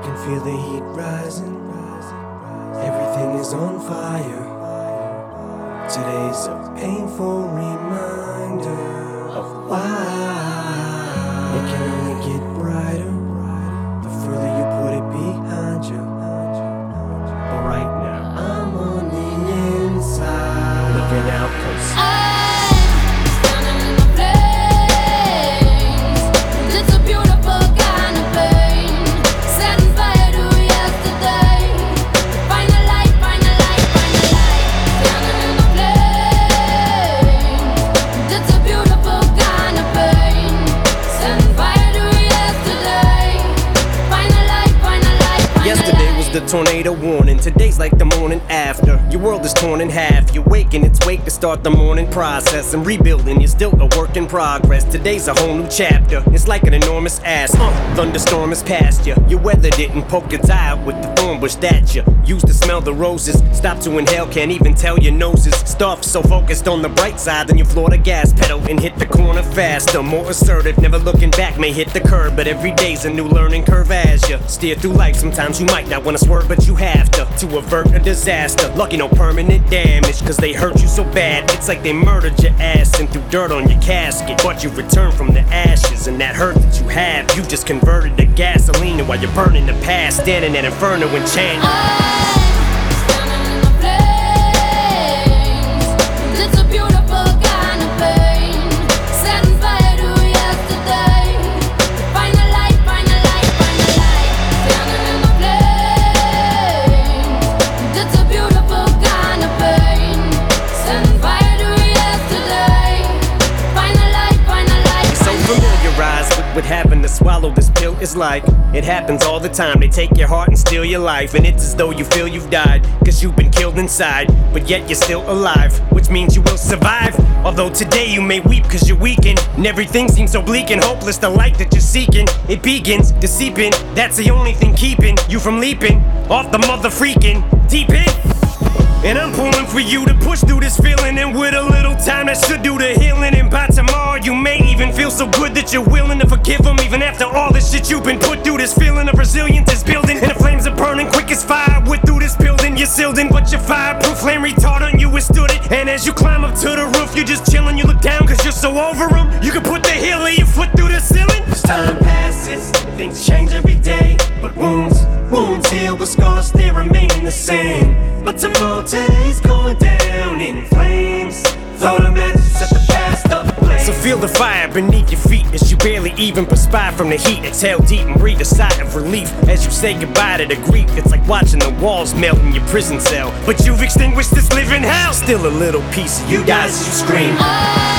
can feel the heat rising. Everything is on fire. Today's a painful reminder of why it can only get brighter the further you put it behind you. But right now, I'm on the inside, looking out close. The tornado warning, today's like the morning after. Your world is torn in half. You're waking, it's wake to start the morning process. And rebuilding, you're still a work in progress. Today's a whole new chapter. It's like an enormous ass. Thunderstorm has passed you. Your weather didn't poke its eye out with the thorn bush that you used to smell the roses. Stop to inhale, can't even tell your noses. Stuff so focused on the bright side, then you floor the gas pedal and hit the corner faster. More assertive, never looking back, may hit the curb. But every day's a new learning curve as you steer through life. Sometimes you might not wanna swerve, but you have to avert a disaster. Lucky no permanent damage, cause they hurt you so bad. It's like they murdered your ass and threw dirt on your casket. But you returned from the ashes, and that hurt that you have, you just converted to gasoline. And while you're burning the past, standing at inferno and chanting. What happened to swallow this pill is like it happens all the time. They take your heart and steal your life, and it's as though you feel you've died, cause you've been killed inside, but yet you're still alive, which means you will survive. Although today you may weep cause you're weakened, and everything seems so bleak and hopeless. The light that you're seeking, it begins to seep in. That's the only thing keeping you from leaping off the mother freaking deep end. And I'm pulling for you to push through this feeling, and with a little time that should do the healing. And by tomorrow you may even feel so good that you're willing to forgive them, even after all the shit you've been put through. This feeling of resilience is building, and the flames are burning quick as fire. With through this building, you're sealed in, but your fireproof flame retardant you withstood it. And as you climb up to the roof, you're just chilling. You look down cause you're so over them. You can put the heel of your foot through the ceiling. As time passes, things change every day, but wounds heal, but scars they remain the same. But tomorrow today's going down in flames. Throw the matches, set the past ablaze. So feel the fire beneath your feet as you barely even perspire from the heat. Exhale deep and breathe a sigh of relief as you say goodbye to the grief. It's like watching the walls melt in your prison cell, but you've extinguished this living hell. Still a little piece of you dies as you scream.